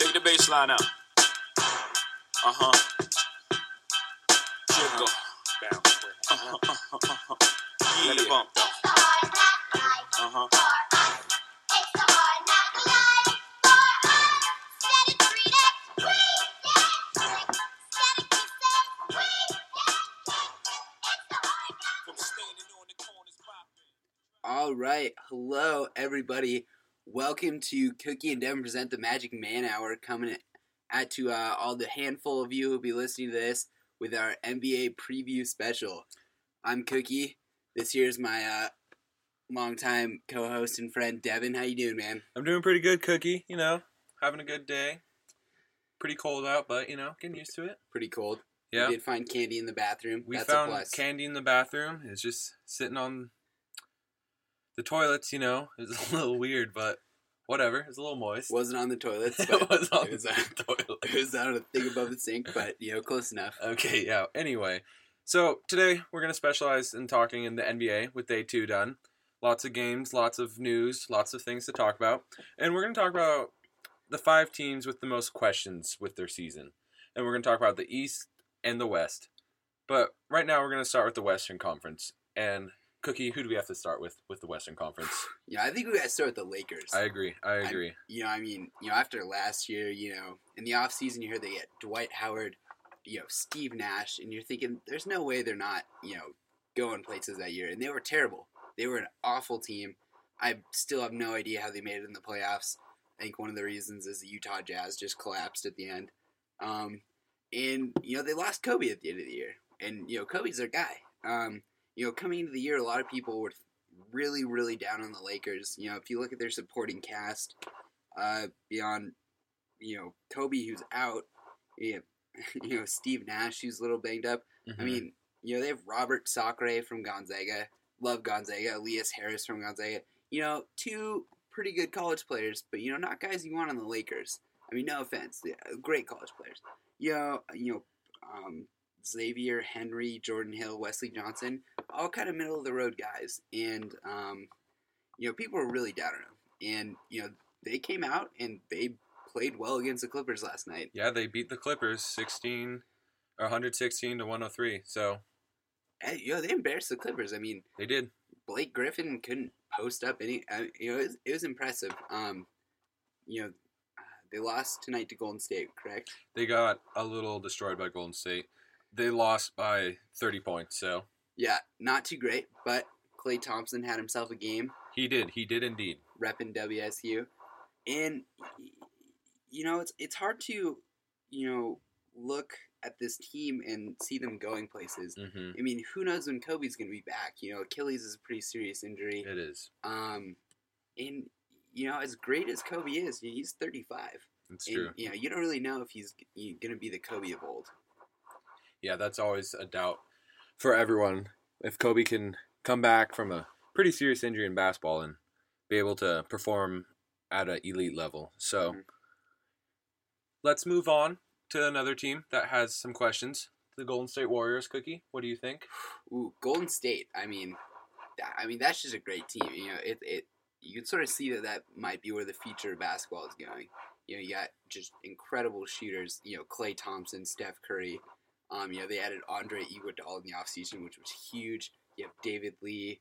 Take the bass line out. Jiggle. Yeah. Let it bump though. All right, hello everybody. Welcome to Cookie and Devin present the Magic Man Hour, coming at to all the handful of you who'll be listening to this with our NBA preview special. I'm Cookie. This here's my longtime co-host and friend Devin. How you doing, man? I'm doing pretty good, Cookie. You know, having a good day. Pretty cold out, but, getting used to it. Pretty cold. Yeah. We did find candy in the bathroom. We That's found a plus. candy in the bathroom. It's just sitting on the toilets, It's a little weird, but whatever. It's a little moist. Wasn't on the toilets, It but was on it was the toilet. It was on a thing above the sink, but, close enough. Okay, yeah. Anyway, so today we're going to specialize in talking in the NBA with Day 2 done. Lots of games, lots of news, lots of things to talk about. And we're going to talk about the 5 teams with the most questions with their season. And we're going to talk about the East and the West. But right now we're going to start with the Western Conference. And Cookie, who do we have to start with the Western Conference? Yeah, I think we got to start with the Lakers. I agree. After last year, in the offseason, you heard they get Dwight Howard, Steve Nash, and you're thinking there's no way they're not, going places that year. And they were terrible. They were an awful team. I still have no idea how they made it in the playoffs. I think one of the reasons is the Utah Jazz just collapsed at the end. And they lost Kobe at the end of the year. And, Kobe's their guy. Coming into the year, a lot of people were really, really down on the Lakers. If you look at their supporting cast, beyond, Kobe, who's out, Steve Nash, who's a little banged up. Mm-hmm. I mean, they have Robert Sacre from Gonzaga. Love Gonzaga. Elias Harris from Gonzaga. 2 pretty good college players, but, not guys you want on the Lakers. I mean, no offense. Great college players. Xavier, Henry, Jordan Hill, Wesley Johnson, all kind of middle-of-the-road guys. And, people were really down on them. And, they came out and they played well against the Clippers last night. Yeah, they beat the Clippers 116 to 103. So, they embarrassed the Clippers. I mean, they did. Blake Griffin couldn't post up any. It was impressive. They lost tonight to Golden State, correct? They got a little destroyed by Golden State. They lost by 30 points, so. Yeah, not too great, but Klay Thompson had himself a game. He did indeed. Repping WSU. And, it's hard to, look at this team and see them going places. Mm-hmm. I mean, who knows when Kobe's going to be back? Achilles is a pretty serious injury. It is. And, as great as Kobe is, he's 35. It's true. And, you don't really know if he's going to be the Kobe of old. Yeah, that's always a doubt for everyone. If Kobe can come back from a pretty serious injury in basketball and be able to perform at an elite level. So, Let's move on to another team that has some questions. The Golden State Warriors, Cookie. What do you think? Ooh, Golden State. I mean, that's just a great team. You can sort of see that might be where the future of basketball is going. You got just incredible shooters. Klay Thompson, Steph Curry. They added Andre Iguodala in the offseason, which was huge. You have David Lee,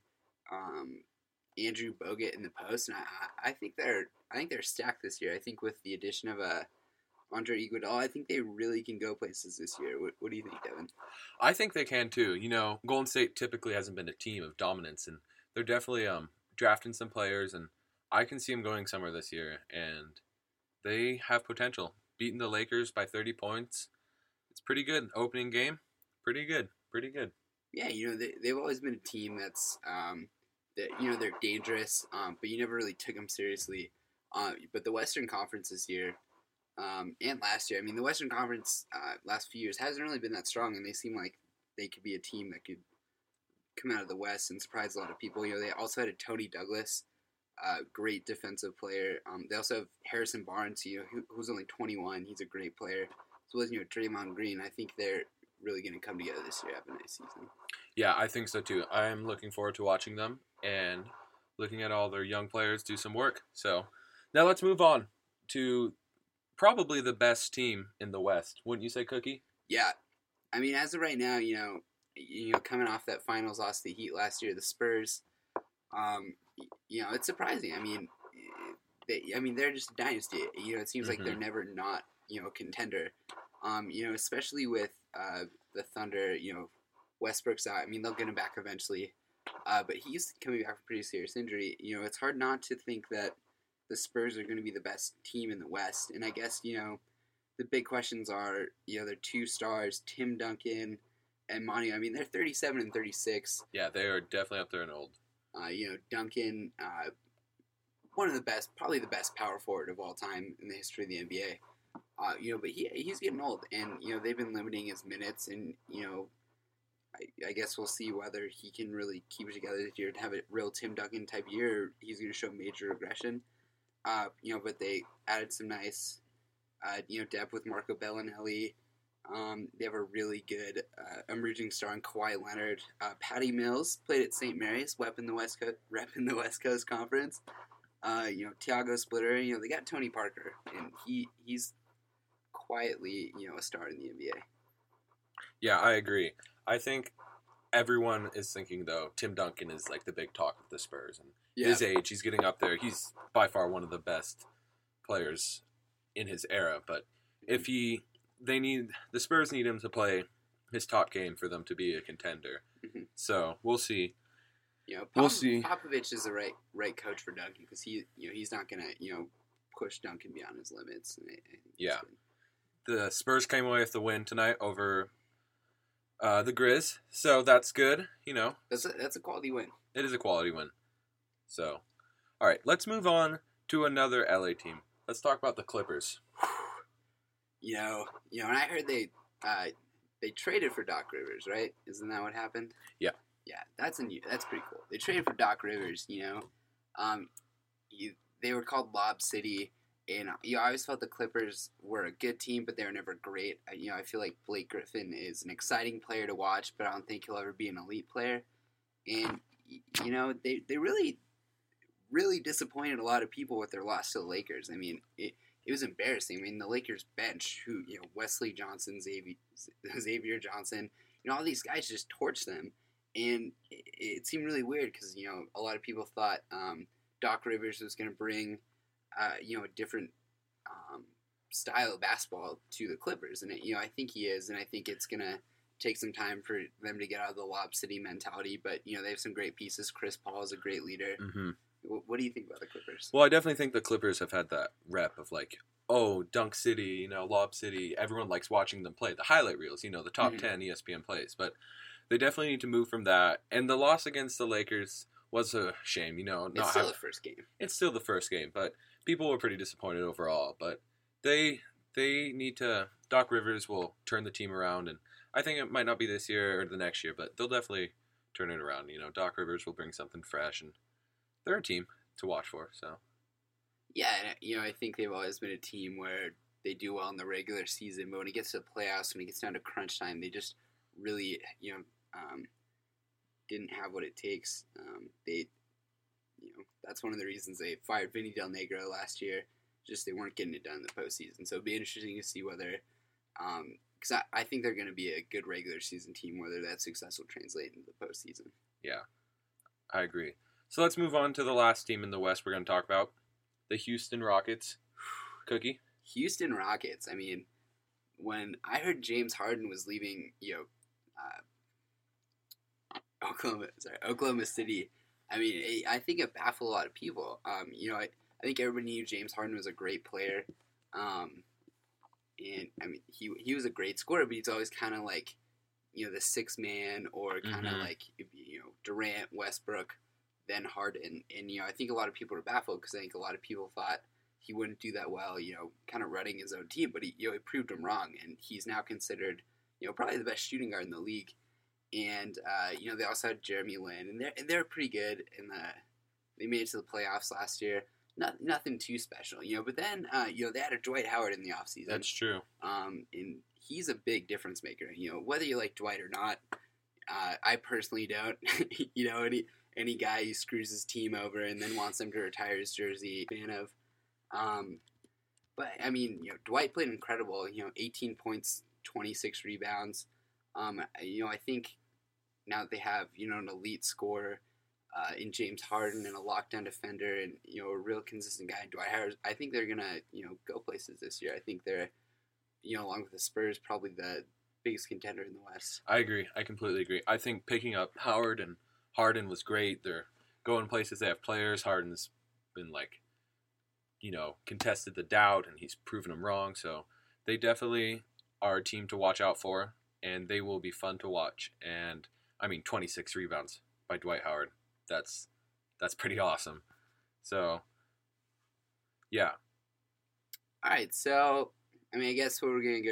Andrew Bogut in the post, and I think they're stacked this year. I think with the addition of Andre Iguodala, I think they really can go places this year. What do you think, Devin? I think they can too. Golden State typically hasn't been a team of dominance, and they're definitely drafting some players, and I can see them going somewhere this year, and they have potential. Beating the Lakers by 30 points. It's pretty good. Opening game, pretty good. Yeah, they've always been a team that's, they're dangerous, but you never really took them seriously. But the Western Conference this year, and last year, the Western Conference last few years hasn't really been that strong, and they seem like they could be a team that could come out of the West and surprise a lot of people. They also had a Tony Douglas, great defensive player. They also have Harrison Barnes, who's only 21. He's a great player. So was Draymond Green. I think they're really going to come together this year, have a nice season. Yeah, I think so too. I am looking forward to watching them and looking at all their young players do some work. So now let's move on to probably the best team in the West. Wouldn't you say, Cookie? Yeah, I mean, as of right now, coming off that finals loss to the Heat last year, the Spurs, it's surprising. I mean, they're just a dynasty. It seems like they're never not, a contender. Especially with the Thunder, Westbrook's out. I mean, they'll get him back eventually. But he's coming back from a pretty serious injury. It's hard not to think that the Spurs are going to be the best team in the West. And I guess, the big questions are, their two stars, Tim Duncan and Manu. I mean, they're 37 and 36. Yeah, they are definitely up there and old. Duncan, one of the best, probably the best power forward of all time in the history of the NBA. But he's getting old, and they've been limiting his minutes, and I guess we'll see whether he can really keep it together this year and have a real Tim Duncan type year. Or he's going to show major regression. But they added some nice, depth with Marco Bellinelli. They have a really good emerging star in Kawhi Leonard. Patty Mills played at St. Mary's, repping the West Coast Conference. Tiago Splitter. They got Tony Parker, and he's quietly, a star in the NBA. Yeah, I agree. I think everyone is thinking, though, Tim Duncan is like the big talk of the Spurs. And his age, he's getting up there. He's by far one of the best players in his era. But if the Spurs need him to play his top game for them to be a contender. Mm-hmm. So we'll see. We'll see. Popovich is the right coach for Duncan because he's not gonna push Duncan beyond his limits. Yeah. The Spurs came away with the win tonight over the Grizz, so that's good. That's a quality win. It is a quality win. So, all right, let's move on to another LA team. Let's talk about the Clippers. And I heard they traded for Doc Rivers, right? Isn't that what happened? Yeah. Yeah, that's pretty cool. They traded for Doc Rivers. They were called Lob City. And I always felt the Clippers were a good team, but they were never great. I feel like Blake Griffin is an exciting player to watch, but I don't think he'll ever be an elite player. And they really, really disappointed a lot of people with their loss to the Lakers. I mean, it was embarrassing. I mean, the Lakers bench, who Wesley Johnson, Xavier Johnson, all these guys just torched them, and it seemed really weird because a lot of people thought Doc Rivers was going to bring a different style of basketball to the Clippers. And, I think he is, and I think it's going to take some time for them to get out of the Lob City mentality. But, they have some great pieces. Chris Paul is a great leader. Mm-hmm. What do you think about the Clippers? Well, I definitely think the Clippers have had that rep of like, oh, Dunk City, Lob City. Everyone likes watching them play. The highlight reels, the top 10 ESPN plays. But they definitely need to move from that. And the loss against the Lakers was a shame, It's still the first game. It's still the first game, but people were pretty disappointed overall. But they need to. Doc Rivers will turn the team around, and I think it might not be this year or the next year, but they'll definitely turn it around. Doc Rivers will bring something fresh, and they're a team to watch for. So yeah, and, I think they've always been a team where they do well in the regular season, but when it gets to the playoffs, when it gets down to crunch time, they just really didn't have what it takes. That's one of the reasons they fired Vinny Del Negro last year. Just they weren't getting it done in the postseason. So it'll be interesting to see whether, because I think they're going to be a good regular season team, whether that success will translate into the postseason. Yeah, I agree. So let's move on to the last team in the West we're going to talk about, the Houston Rockets. Cookie? Houston Rockets. I mean, when I heard James Harden was leaving, Oklahoma City, I mean, I think it baffled a lot of people. I think everybody knew James Harden was a great player. And I mean, he was a great scorer, but he's always kind of like, the sixth man or kind of like, Durant, Westbrook, then Harden. And, I think a lot of people were baffled because I think a lot of people thought he wouldn't do that well, kind of running his own team, but he proved them wrong. And he's now considered, probably the best shooting guard in the league. And, they also had Jeremy Lin, and they're pretty good. They made it to the playoffs last year. Nothing too special, But then, they added Dwight Howard in the offseason. That's true. And he's a big difference maker. Whether you like Dwight or not, I personally don't. Any guy who screws his team over and then wants them to retire his jersey, fan of. But I mean, Dwight played incredible. 18 points, 26 rebounds. I think now that they have an elite scorer in James Harden and a lockdown defender and a real consistent guy in Dwight Howard, I think they're gonna go places this year. I think they're along with the Spurs probably the biggest contender in the West. I agree. I completely agree. I think picking up Howard and Harden was great. They're going places. They have players. Harden's been contested the doubt, and he's proven them wrong. So they definitely are a team to watch out for, and they will be fun to watch. And 26 rebounds by Dwight Howard. That's pretty awesome. So, yeah. All right. So, I guess what we're gonna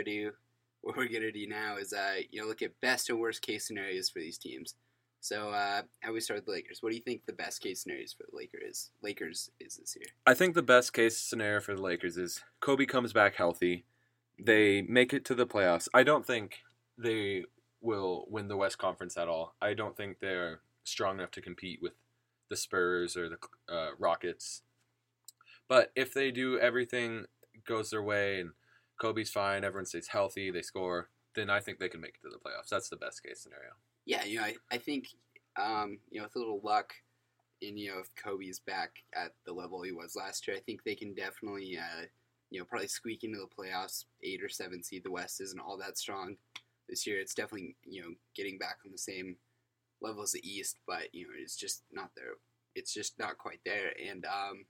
do now is look at best and worst case scenarios for these teams. So, how we start with the Lakers? What do you think the best case scenarios for the Lakers is this year? I think the best case scenario for the Lakers is Kobe comes back healthy. They make it to the playoffs. I don't think they will win the West Conference at all. I don't think they're strong enough to compete with the Spurs or the Rockets. But if they do, everything goes their way and Kobe's fine, everyone stays healthy, they score, then I think they can make it to the playoffs. That's the best case scenario. Yeah, I think, with a little luck, and if Kobe's back at the level he was last year, I think they can definitely, probably squeak into the playoffs, 8 or 7 seed. The West isn't all that strong this year. It's definitely, getting back on the same level as the East, but it's just not there. It's just not quite there. And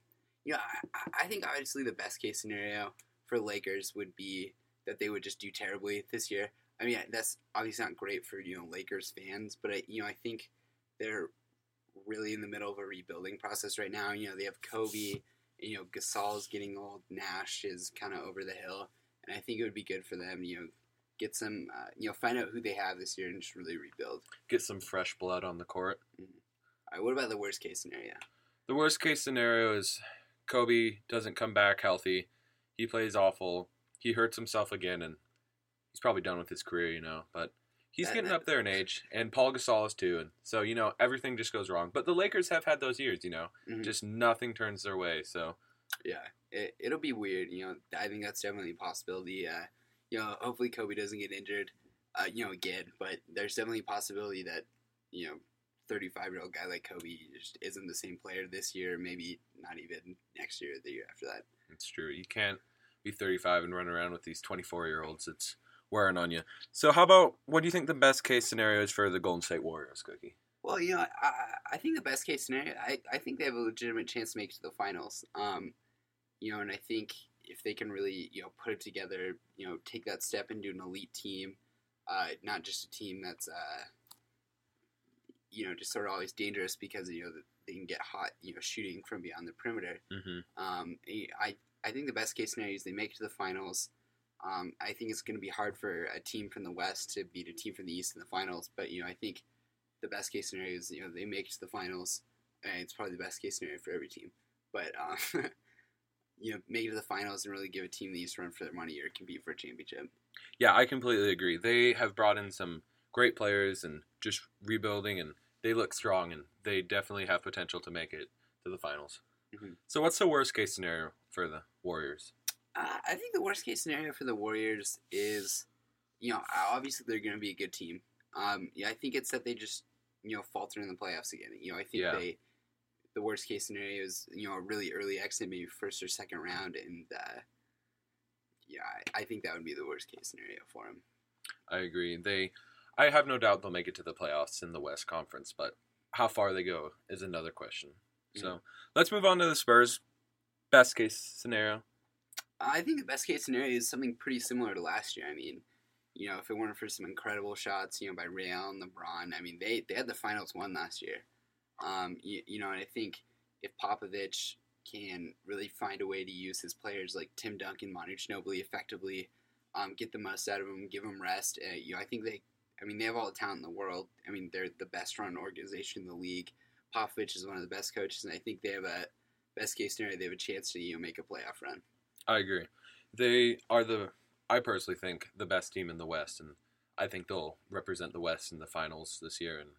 I think obviously the best case scenario for Lakers would be that they would just do terribly this year. That's obviously not great for Lakers fans, but I think they're really in the middle of a rebuilding process right now. They have Kobe, and, Gasol's getting old, Nash is kind of over the hill, and I think it would be good for them, get some, find out who they have this year and just really rebuild. Get some fresh blood on the court. Mm-hmm. All right, what about the worst case scenario? The worst case scenario is Kobe doesn't come back healthy. He plays awful. He hurts himself again, and he's probably done with his career, but he's getting up there in age, and Paul Gasol is too, and so, everything just goes wrong. But the Lakers have had those years, Mm-hmm. just nothing turns their way, so. Yeah, it'll be weird, I think that's definitely a possibility. Hopefully Kobe doesn't get injured, again, but there's definitely a possibility that, 35-year-old guy like Kobe just isn't the same player this year, maybe not even next year or the year after that. It's true. You can't be 35 and run around with these 24-year-olds. It's wearing on you. So how about, what do you think the best case scenario is for the Golden State Warriors, Cookie? Well, I think the best case scenario, I think they have a legitimate chance to make it to the finals. And I think if they can really, put it together, take that step into an elite team, not just a team that's, just sort of always dangerous because, they can get hot, shooting from beyond the perimeter. Mm-hmm. I think the best case scenario is they make it to the finals. I think it's going to be hard for a team from the West to beat a team from the East in the finals, but, I think the best case scenario is, they make it to the finals, and it's probably the best case scenario for every team. But, make it to the finals and really give a team the East run for their money or compete for a championship. Yeah, I completely agree. They have brought in some great players and just rebuilding, and they look strong, and they definitely have potential to make it to the finals. Mm-hmm. So what's the worst case scenario for the Warriors? I think the worst case scenario for the Warriors is, obviously they're going to be a good team. I think it's that they just, falter in the playoffs again. I think the worst case scenario is, a really early exit, maybe first or second round, and I think that would be the worst case scenario for them. I agree. I have no doubt they'll make it to the playoffs in the West Conference, but how far they go is another question. Mm-hmm. So let's move on to the Spurs. Best case scenario. I think the best case scenario is something pretty similar to last year. If it weren't for some incredible shots, by Real and LeBron, they had the finals won last year. And I think if Popovich can really find a way to use his players like Tim Duncan, Manu Ginobili effectively, get the most out of them, give them rest. I think they have all the talent in the world. They're the best run organization in the league. Popovich is one of the best coaches, and I think they have a best case scenario. They have a chance to make a playoff run. I agree. They are I personally think, the best team in the West, and I think they'll represent the West in the finals this year and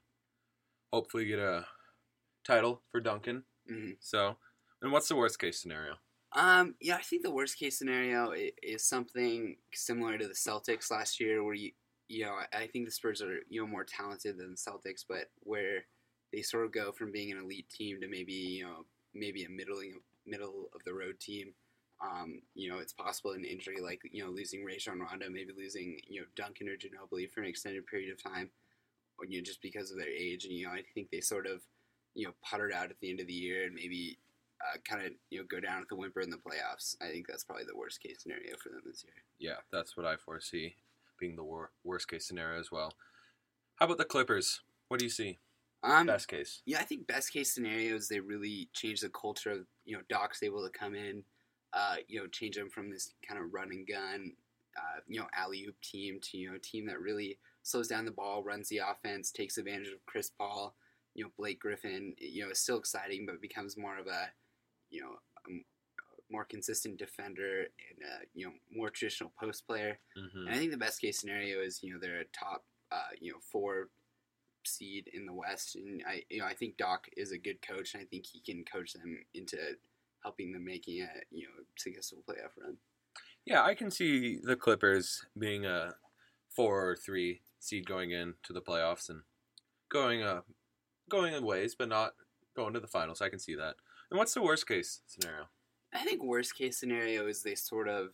hopefully get a title for Duncan. Mm-hmm. So, and what's the worst case scenario? Yeah, I think the worst case scenario is something similar to the Celtics last year, where I think the Spurs are more talented than the Celtics, but where they sort of go from being an elite team to maybe a middle of the road team. It's possible an injury like losing Rajon Rondo, maybe losing Duncan or Ginobili for an extended period of time, or just because of their age. And I think they sort of puttered out at the end of the year and maybe kind of go down at the whimper in the playoffs. I think that's probably the worst case scenario for them this year. Yeah, that's what I foresee being the worst case scenario as well. How about the Clippers? What do you see? Best case. Yeah, I think best case scenario is they really change the culture of Doc's able to come in, change them from this kind of run and gun, alley-oop team to a team that really slows down the ball, runs the offense, takes advantage of Chris Paul. Blake Griffin, is still exciting, but becomes more of a more consistent defender and more traditional post player. Mm-hmm. And I think the best case scenario is they're a top 4 seed in the West, and I think Doc is a good coach, and I think he can coach them into helping them making a successful playoff run. Yeah, I can see the Clippers being a 4 or 3 seed going into the playoffs and going in ways, but not going to the finals. I can see that. And what's the worst case scenario? I think worst case scenario is they sort of,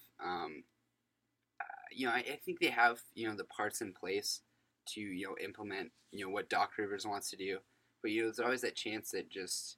I think they have the parts in place to implement what Doc Rivers wants to do, but there's always that chance that just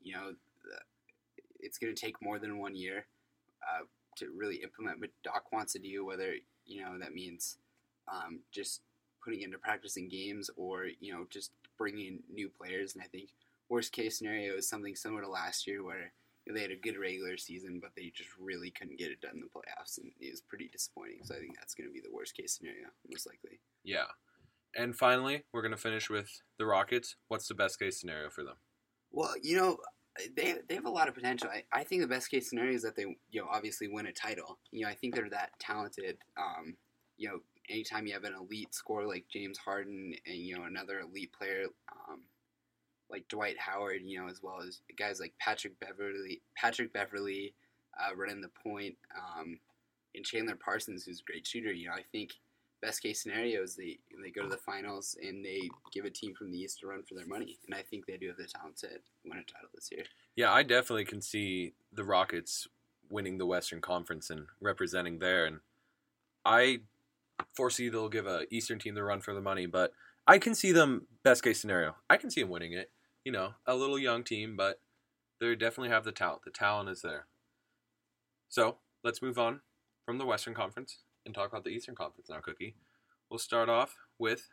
it's going to take more than 1 year to really implement what Doc wants to do, whether that means just putting into practice in games or just bringing in new players. And I think worst case scenario is something similar to last year where they had a good regular season, but they just really couldn't get it done in the playoffs, and it was pretty disappointing. So I think that's going to be the worst case scenario, most likely. Yeah. And finally, we're going to finish with the Rockets. What's the best case scenario for them? Well, they have a lot of potential. I think the best case scenario is that they obviously win a title. I think they're that talented. Anytime you have an elite scorer like James Harden and another elite player like Dwight Howard, as well as guys like Patrick Beverly running the point, and Chandler Parsons, who's a great shooter. I think best case scenario is they go to the finals and they give a team from the East a run for their money, and I think they do have the talent to win a title this year. Yeah, I definitely can see the Rockets winning the Western Conference and representing there, and I foresee they'll give a Eastern team the run for the money, but I can see them, best case scenario, I can see them winning it. A little young team, but they definitely have the talent. The talent is there. So, let's move on from the Western Conference and talk about the Eastern Conference now, Cookie. We'll start off with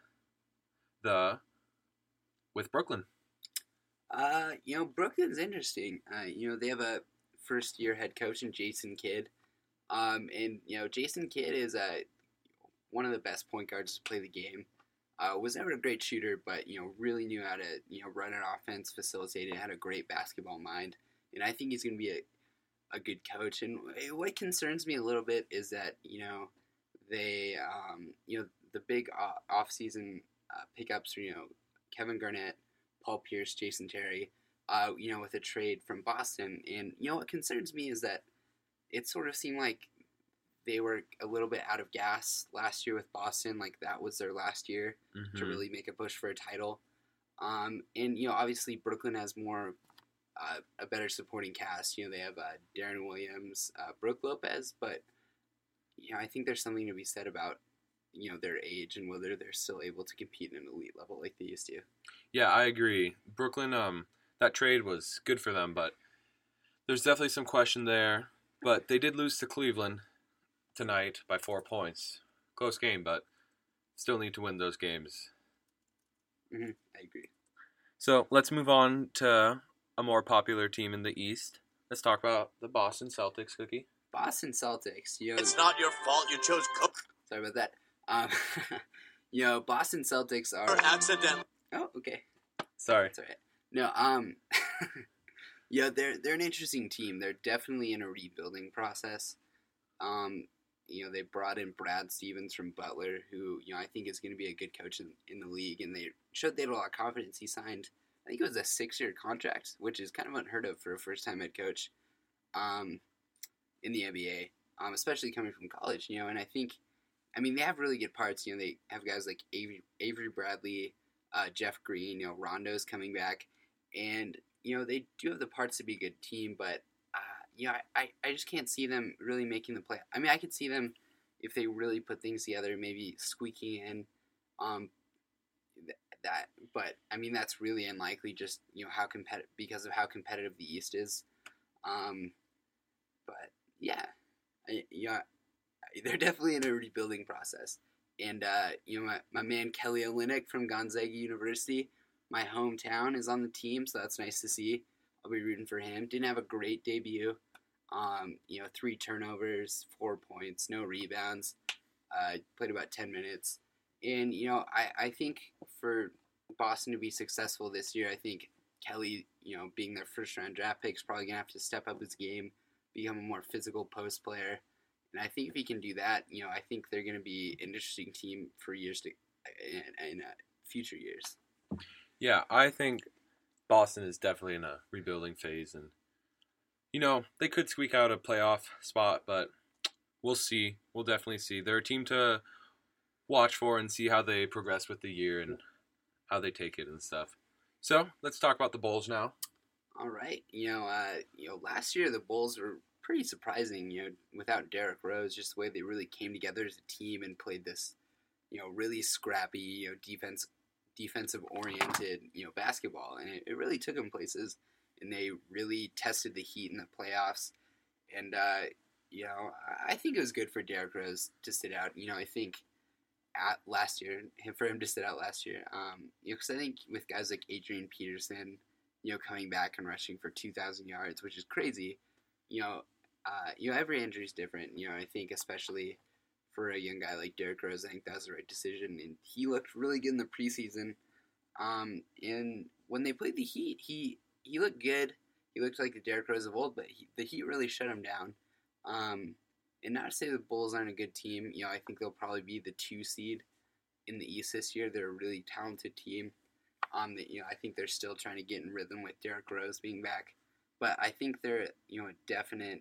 Brooklyn. Brooklyn's interesting. They have a first-year head coach in Jason Kidd. And Jason Kidd is one of the best point guards to play the game. Was never a great shooter, but really knew how to run an offense, facilitate it, had a great basketball mind, and I think he's going to be a good coach. And what concerns me a little bit is that they the big off-season pickups are Kevin Garnett, Paul Pierce, Jason Terry, with a trade from Boston. And what concerns me is that it sort of seemed like they were a little bit out of gas last year with Boston. Like that was their last year to really make a push for a title. And obviously Brooklyn has more a better supporting cast. They have Darren Williams, Brooke Lopez, but I think there's something to be said about their age and whether they're still able to compete at an elite level like they used to. Yeah, I agree. Brooklyn, that trade was good for them, but there's definitely some question there. But they did lose to Cleveland tonight by 4 points. Close game, but still need to win those games. Mm-hmm. I agree. So let's move on to a more popular team in the East. Let's talk about the Boston Celtics, Cookie. Boston Celtics. It's not your fault you chose Cook. Sorry about that. Boston Celtics are accident. Oh, okay. Sorry. That's all right. No, they're an interesting team. They're definitely in a rebuilding process. They brought in Brad Stevens from Butler, who, I think is going to be a good coach in the league, and they showed they had a lot of confidence. He signed, I think it was a 6-year contract, which is kind of unheard of for a first-time head coach. in the NBA, especially coming from college. And I think, they have really good parts. They have guys like Avery Bradley, Jeff Green. Rondo's coming back, and they do have the parts to be a good team. But I just can't see them really making the play. I could see them if they really put things together, maybe squeaking in. That, but that's really unlikely. Just how competitive because of how competitive the East is. But yeah, they're definitely in a rebuilding process. And my man Kelly Olynyk from Gonzaga University, my hometown, is on the team, so that's nice to see. I'll be rooting for him. Didn't have a great debut. 3 turnovers, 4 points, no rebounds. Played about 10 minutes. And, I think for Boston to be successful this year, I think Kelly, being their first-round draft pick, is probably going to have to step up his game, become a more physical post player. And I think if he can do that, I think they're going to be an interesting team for years in future years. Yeah, I think Boston is definitely in a rebuilding phase. And, they could squeak out a playoff spot, but we'll see. We'll definitely see. They're a team to watch for and see how they progress with the year and how they take it and stuff. So let's talk about the Bulls now. All right. Last year the Bulls were pretty surprising. Without Derrick Rose, just the way they really came together as a team and played this, really scrappy, defensive oriented, basketball, and it really took them places. And they really tested the Heat in the playoffs. And I think it was good for Derrick Rose to sit out. I think for him to sit out last year, because I think with guys like Adrian Peterson, coming back and rushing for 2,000 yards, which is crazy, every injury is different. I think especially for a young guy like Derrick Rose, I think that was the right decision, and he looked really good in the preseason. And when they played the Heat, he looked good. He looked like the Derrick Rose of old, but the Heat really shut him down. And not to say the Bulls aren't a good team. I think they'll probably be the 2 seed in the East this year. They're a really talented team. I think they're still trying to get in rhythm with Derrick Rose being back. But I think they're, a definite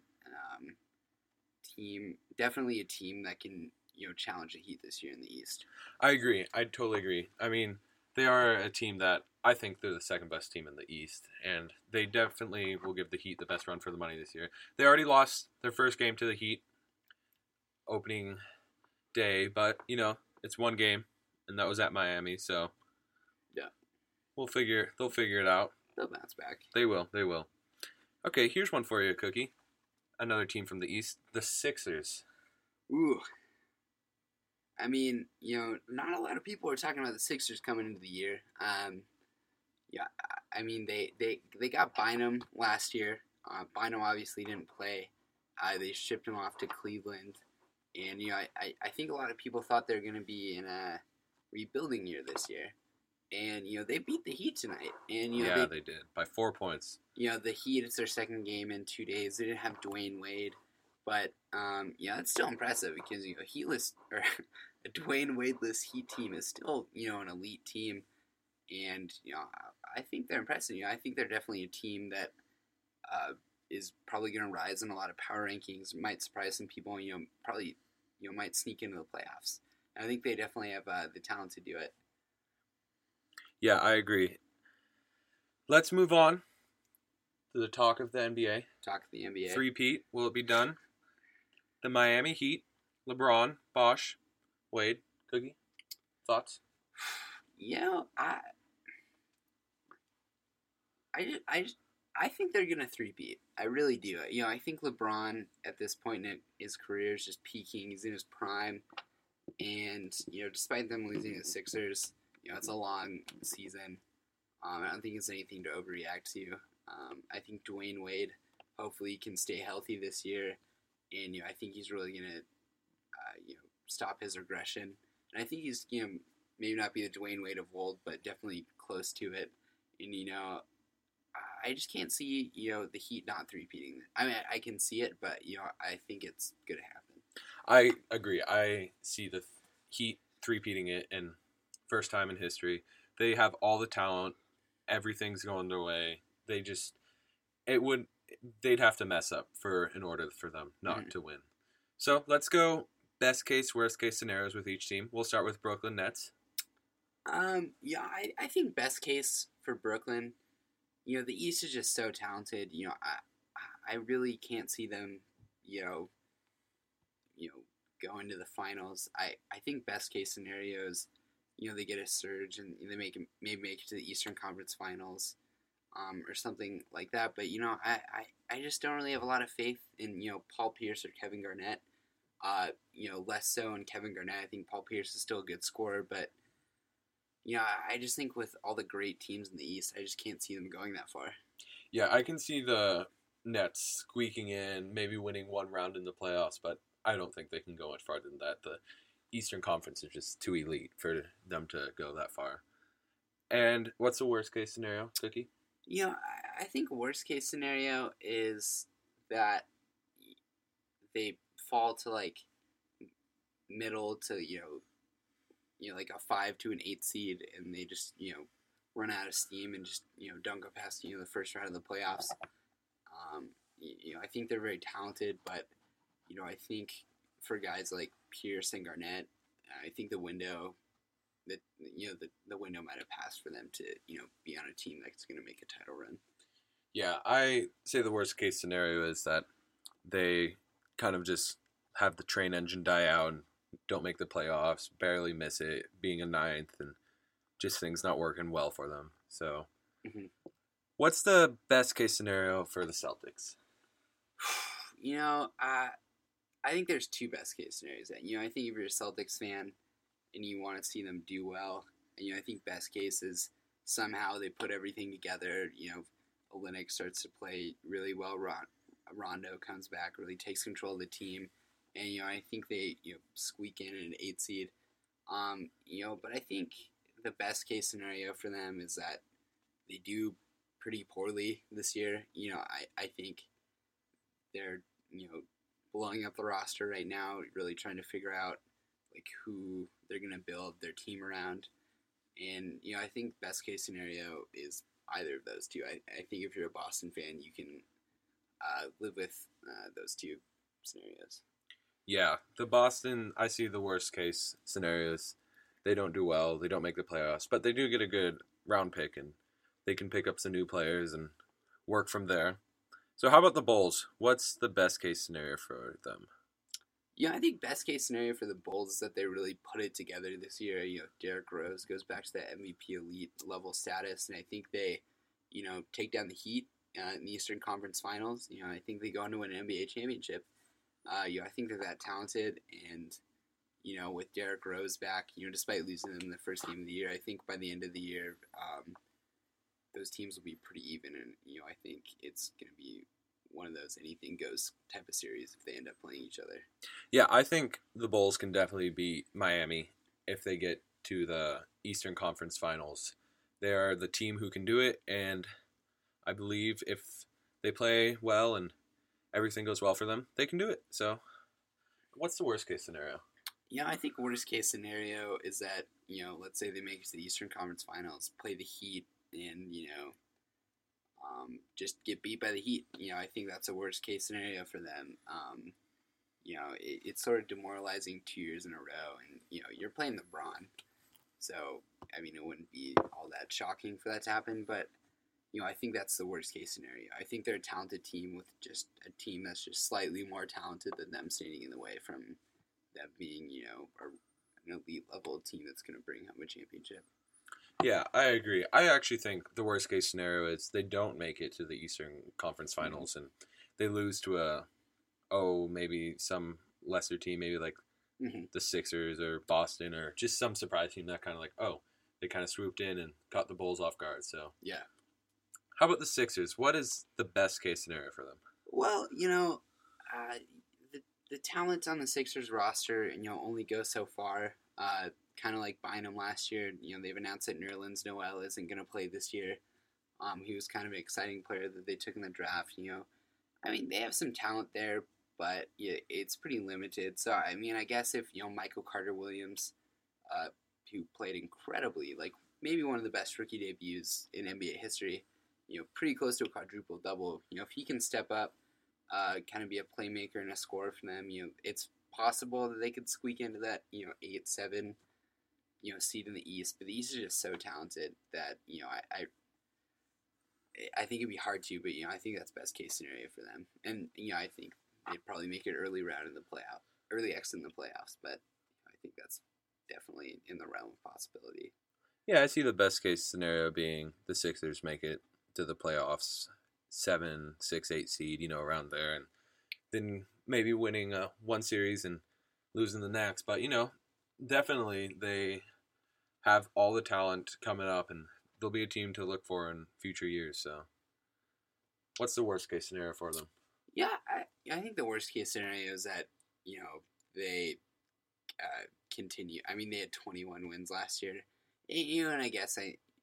team, definitely a team that can, challenge the Heat this year in the East. I agree. I totally agree. They are a team that I think they're the second best team in the East, and they definitely will give the Heat the best run for the money this year. They already lost their first game to the Heat opening day, but it's one game, and that was at Miami, so yeah, they'll figure it out. They'll bounce back. They will. Okay, here's one for you, Cookie. Another team from the East, the Sixers. Ooh. Not a lot of people are talking about the Sixers coming into the year. They got Bynum last year. Bynum obviously didn't play. They shipped him off to Cleveland. And, I think a lot of people thought they were going to be in a rebuilding year this year. And, they beat the Heat tonight. And, they did. By 4 points. The Heat, it's their second game in 2 days. They didn't have Dwayne Wade. But, it's still impressive because, a Dwayne Wade-less Heat team is still, an elite team. And, I think they're impressive. I think they're definitely a team that is probably going to rise in a lot of power rankings. Might surprise some people, probably, might sneak into the playoffs. And I think they definitely have the talent to do it. Yeah, I agree. Let's move on to the talk of the NBA. Talk of the NBA. Three-peat. Will it be done? The Miami Heat, LeBron, Bosh, Wade, Cookie. Thoughts? I think they're gonna three-peat. I really do. I think LeBron at this point in his career is just peaking. He's in his prime, and despite them losing the Sixers, it's a long season. I don't think it's anything to overreact to. I think Dwayne Wade hopefully can stay healthy this year, and I think he's really gonna stop his regression. And I think he's maybe not be the Dwayne Wade of old, but definitely close to it. And I just can't see the Heat not three-peating. I can see it, but I think it's gonna happen. I agree. I see the Heat three-peating it, and first time in history. They have all the talent. Everything's going their way. It they'd have to mess up in order for them not Mhm. to win. So let's go best case, worst case scenarios with each team. We'll start with Brooklyn Nets. Yeah, I think best case for Brooklyn, the East is just so talented. I really can't see them, you know, go into the finals. I think best case scenarios, they get a surge and they maybe make it to the Eastern Conference Finals, or something like that. But I just don't really have a lot of faith in Paul Pierce or Kevin Garnett. Less so in Kevin Garnett. I think Paul Pierce is still a good scorer, but I just think with all the great teams in the East, I just can't see them going that far. Yeah, I can see the Nets squeaking in, maybe winning one round in the playoffs, but I don't think they can go much farther than that. The Eastern Conference is just too elite for them to go that far. And what's the worst case scenario, Cookie? I think worst case scenario is that they fall to like middle to like a 5 to an 8 seed, and they just run out of steam and just don't go past the first round of the playoffs. I think they're very talented, but I think for guys like Pierce and Garnett, I think the window the window might have passed for them to be on a team that's going to make a title run. Yeah, I say the worst case scenario is that they kind of just have the train engine die out and don't make the playoffs, barely miss it, being a ninth, and just things not working well for them. So, Mhm. What's the best case scenario for the Celtics? I think there's two best case scenarios. I think if you're a Celtics fan and you want to see them do well, and I think best case is somehow they put everything together. Olynyk starts to play really well. Rondo comes back, really takes control of the team, and I think they squeak in an 8 seed. But I think the best case scenario for them is that they do pretty poorly this year. I think they're blowing up the roster right now, really trying to figure out like who they're gonna build their team around. And I think best case scenario is either of those two. I think if you're a Boston fan, you can live with those two scenarios. Yeah, the Boston, I see the worst case scenarios. They don't do well, they don't make the playoffs, but they do get a good round pick, and they can pick up some new players and work from there. So how about the Bulls? What's the best case scenario for them? I think best case scenario for the Bulls is that they really put it together this year. Derrick Rose goes back to that MVP elite level status, and I think they, take down the Heat in the Eastern Conference Finals. I think they go on to win an NBA championship. I think they're that talented, and with Derrick Rose back, despite losing them in the first game of the year, I think by the end of the year, those teams will be pretty even, and I think it's going to be one of those anything goes type of series if they end up playing each other. Yeah, I think the Bulls can definitely beat Miami if they get to the Eastern Conference Finals. They are the team who can do it, and I believe if they play well and everything goes well for them, they can do it. So, what's the worst case scenario? I think worst case scenario is that, let's say they make it to the Eastern Conference Finals, play the Heat, and, just get beat by the Heat. I think that's a worst case scenario for them. It's sort of demoralizing 2 years in a row, and, you're playing LeBron. So, it wouldn't be all that shocking for that to happen, but, I think that's the worst case scenario. I think they're a talented team with just a team that's just slightly more talented than them, standing in the way from them being, an elite level team that's going to bring home a championship. Yeah, I agree. I actually think the worst case scenario is they don't make it to the Eastern Conference Finals, and they lose to maybe some lesser team, maybe like the Sixers or Boston, or just some surprise team that kind of they kind of swooped in and caught the Bulls off guard. So yeah. How about the Sixers? What is the best case scenario for them? Well, the talent on the Sixers roster, only goes so far. Kind of like Bynum last year. They've announced that Nerlens Noel isn't going to play this year. He was kind of an exciting player that they took in the draft. They have some talent there, but it's pretty limited. So, I guess if, Michael Carter-Williams, who played incredibly, like maybe one of the best rookie debuts in NBA history, pretty close to a quadruple double. If he can step up, kind of be a playmaker and a scorer for them, it's possible that they could squeak into that 8-7 seed in the East. But the East is just so talented that I think it'd be hard to, but I think that's best case scenario for them. And I think they'd probably make it early exit in the playoffs. But I think that's definitely in the realm of possibility. Yeah, I see the best case scenario being the Sixers make it to the playoffs, 7, 6, 8 seed, around there, and then maybe winning one series and losing the next. But definitely they have all the talent coming up, and they'll be a team to look for in future years. So, what's the worst case scenario for them? Yeah, I think the worst case scenario is that they continue. I mean, they had 21 wins last year. And I guess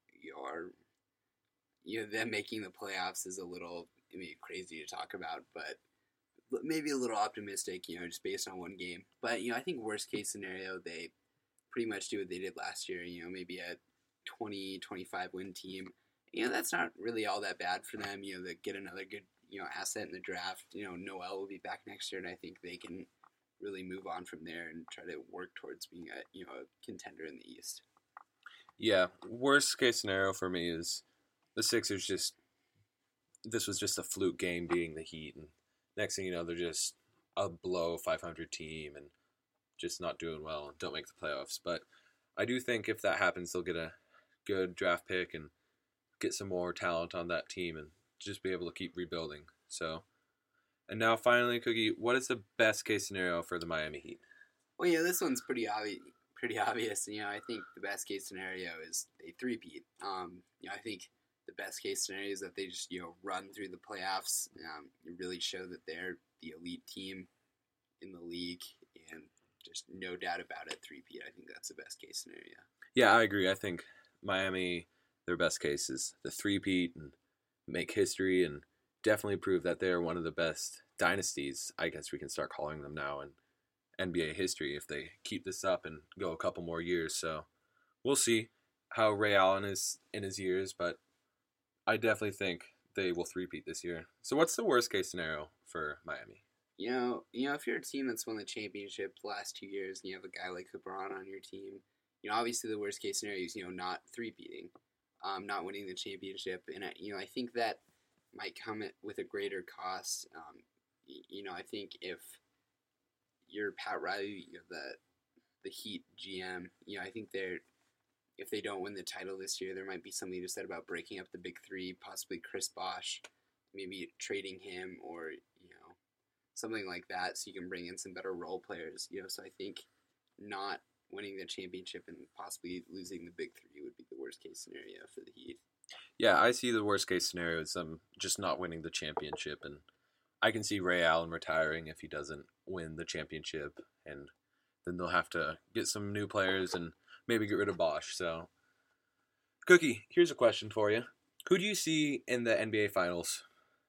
them making the playoffs is a little crazy to talk about, but maybe a little optimistic, just based on one game. But I think worst case scenario, they pretty much do what they did last year. Maybe a 20-25 win team. That's not really all that bad for them. They get another good asset in the draft. Noel will be back next year, and I think they can really move on from there and try to work towards being a contender in the East. Yeah, worst case scenario for me is the Sixers this was just a fluke game beating the Heat, and next thing you know, they're just a below 500 team and just not doing well and don't make the playoffs. But I do think if that happens, they'll get a good draft pick and get some more talent on that team and just be able to keep rebuilding. So, and now finally, Cookie, what is the best case scenario for the Miami Heat? Well, this one's pretty obvious. I think the best case scenario is they three-peat. I think the best case scenario is that they just run through the playoffs, really show that they're the elite team in the league, and just no doubt about it, three-peat. I think that's the best case scenario. Yeah, I agree. I think Miami, their best case is the three-peat and make history and definitely prove that they're one of the best dynasties, I guess we can start calling them now, in NBA history if they keep this up and go a couple more years. So we'll see how Ray Allen is in his years, but I definitely think they will three-peat this year. So what's the worst case scenario for Miami? If you're a team that's won the championship the last 2 years and you have a guy like LeBron on your team, obviously the worst case scenario is not three-peating, not winning the championship, and I think that might come with a greater cost. I think if you're Pat Riley, the Heat GM, I think if they don't win the title this year, there might be something to be said about breaking up the big three, possibly Chris Bosh, maybe trading him or something like that, so you can bring in some better role players. So I think not winning the championship and possibly losing the big three would be the worst case scenario for the Heat. Yeah, I see the worst case scenario as them just not winning the championship, and I can see Ray Allen retiring if he doesn't win the championship, and then they'll have to get some new players and maybe get rid of Bosh. So, Cookie, here's a question for you. Who do you see in the NBA Finals?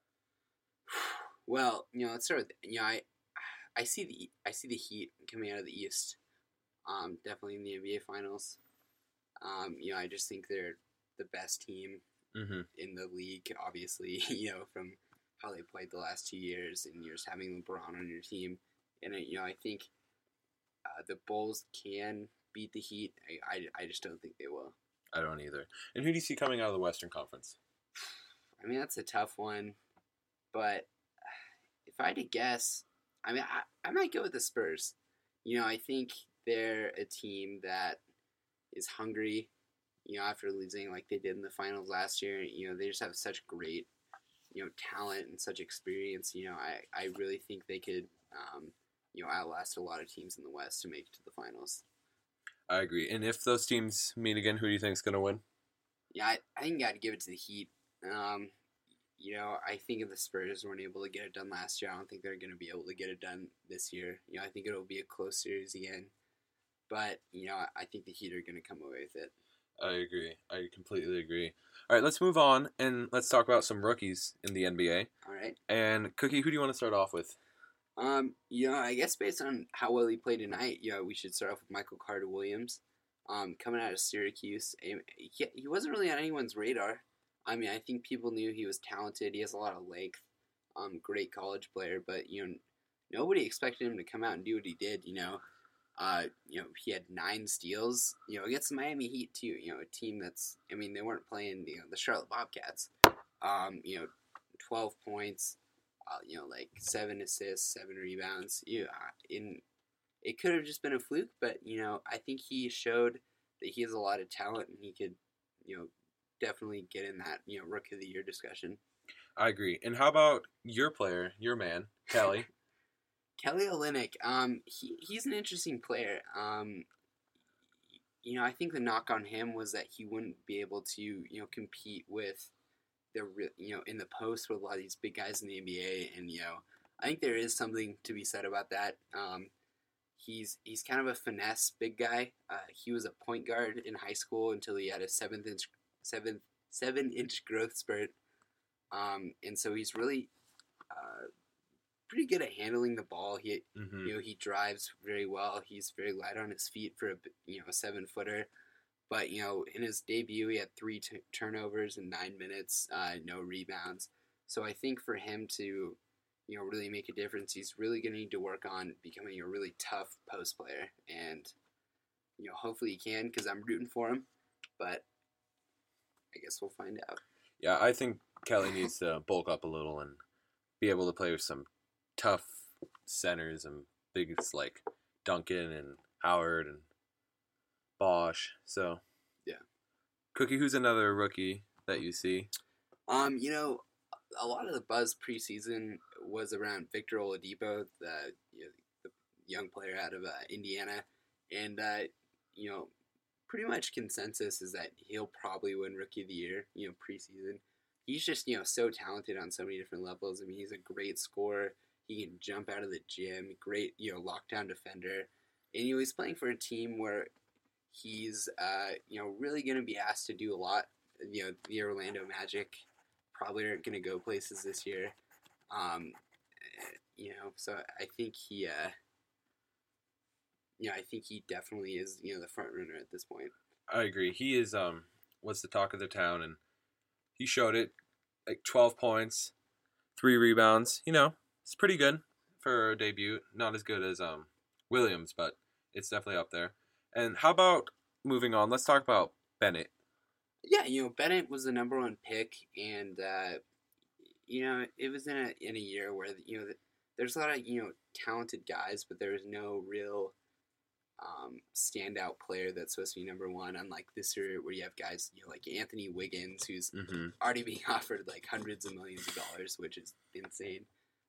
Well, let's start with I see the Heat coming out of the East. Definitely in the NBA Finals. I just think they're the best team in the league, obviously, from how they played the last 2 years, and you're just having LeBron on your team. And, I think the Bulls can beat the Heat. I just don't think they will. I don't either. And who do you see coming out of the Western Conference? I mean, that's a tough one. But if I had to guess, I might go with the Spurs. I think they're a team that is hungry, after losing like they did in the finals last year. They just have such great, talent and such experience. I really think they could, outlast a lot of teams in the West to make it to the finals. I agree. And if those teams meet again, who do you think is going to win? Yeah, I think I'd give it to the Heat. I think if the Spurs weren't able to get it done last year, I don't think they're going to be able to get it done this year. I think it'll be a close series again. But, I think the Heat are going to come away with it. I agree. I completely agree. All right, let's move on and let's talk about some rookies in the NBA. All right. And, Cookie, who do you want to start off with? I guess based on how well he played tonight, we should start off with Michael Carter-Williams. Coming out of Syracuse. He wasn't really on anyone's radar. I mean, I think people knew he was talented. He has a lot of length. Great college player, but nobody expected him to come out and do what he did. He had 9 steals. Against the Miami Heat too. A team that's, I mean, they weren't playing the Charlotte Bobcats. 12 points. Like 7 assists, 7 rebounds. It could have just been a fluke, but I think he showed that he has a lot of talent and he could, definitely get in that Rookie of the Year discussion. I agree. And how about your player, your man, Kelly? Kelly Olynyk, he's an interesting player. I think the knock on him was that he wouldn't be able to, compete with in the post with a lot of these big guys in the NBA, and I think there is something to be said about that. He's kind of a finesse big guy. He was a point guard in high school until he had a 7-inch growth spurt, and so he's really pretty good at handling the ball. He he drives very well. He's very light on his feet for a 7-footer. But, in his debut, he had 3 turnovers in 9 minutes, no rebounds. So I think for him to, really make a difference, he's really going to need to work on becoming a really tough post player. And, hopefully he can, because I'm rooting for him. But I guess we'll find out. Yeah, I think Kelly needs to bulk up a little and be able to play with some tough centers and bigs like Duncan and Howard and Bosch. So, yeah. Cookie, who's another rookie that you see? A lot of the buzz preseason was around Victor Oladipo, the young player out of Indiana, and pretty much consensus is that he'll probably win Rookie of the Year. Preseason, he's just so talented on so many different levels. I mean, he's a great scorer. He can jump out of the gym. Great, lockdown defender, and he's playing for a team where he's, really going to be asked to do a lot. The Orlando Magic probably aren't going to go places this year. So I think he, I think he definitely is, the front runner at this point. I agree. He is, was the talk of the town, and he showed it. Like 12 points, 3 rebounds. It's pretty good for a debut. Not as good as Williams, but it's definitely up there. And how about moving on? Let's talk about Bennett. Yeah, Bennett was the number 1 pick, and it was in a year where there's a lot of talented guys, but there's no real standout player that's supposed to be number 1. Unlike this year, where you have guys like Anthony Wiggins, who's already being offered like hundreds of millions of dollars, which is insane.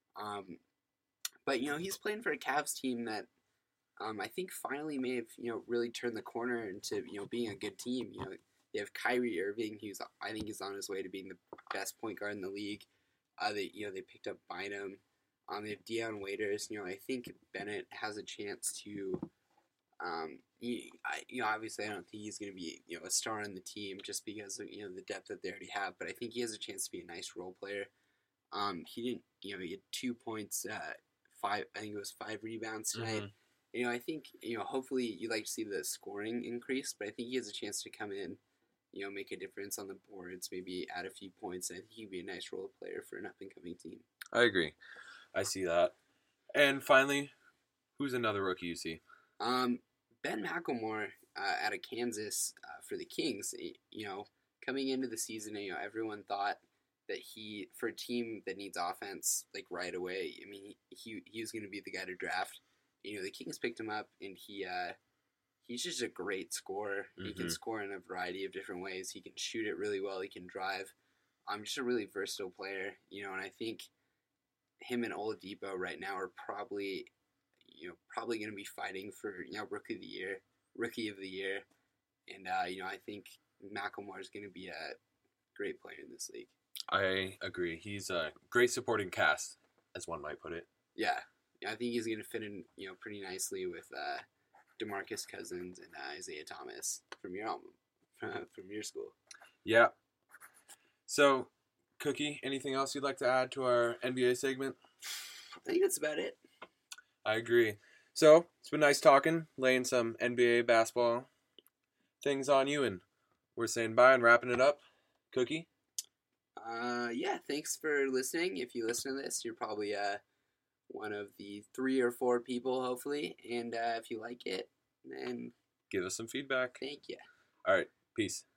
But he's playing for a Cavs team that. I think finally may have really turned the corner into being a good team. They have Kyrie Irving, I think he's on his way to being the best point guard in the league. They picked up Bynum. They have Deion Waiters. I think Bennett has a chance to. Obviously I don't think he's going to be a star on the team just because of the depth that they already have. But I think he has a chance to be a nice role player. He didn't. He had 2 points, 5. I think it was 5 rebounds tonight. Mm-hmm. I think, hopefully you'd like to see the scoring increase, but I think he has a chance to come in, make a difference on the boards, maybe add a few points, and I think he'd be a nice role player for an up-and-coming team. I agree. I see that. And finally, who's another rookie you see? Ben McLemore out of Kansas for the Kings. Coming into the season, everyone thought that for a team that needs offense, like right away, I mean, he was going to be the guy to draft. The Kings picked him up, and he's just a great scorer. Mm-hmm. He can score in a variety of different ways. He can shoot it really well. He can drive. Just a really versatile player, and I think him and Oladipo right now are probably going to be fighting for, Rookie of the Year. And, I think McLemore is going to be a great player in this league. I agree. He's a great supporting cast, as one might put it. Yeah. I think he's going to fit in, pretty nicely with DeMarcus Cousins and Isaiah Thomas from your school. Yeah. So, Cookie, anything else you'd like to add to our NBA segment? I think that's about it. I agree. So, it's been nice talking, laying some NBA basketball things on you, and we're saying bye and wrapping it up. Cookie? Yeah, thanks for listening. If you listen to this, you're probably one of the 3 or 4 people, hopefully. And if you like it, then Give us some feedback. thank you. All right. Peace.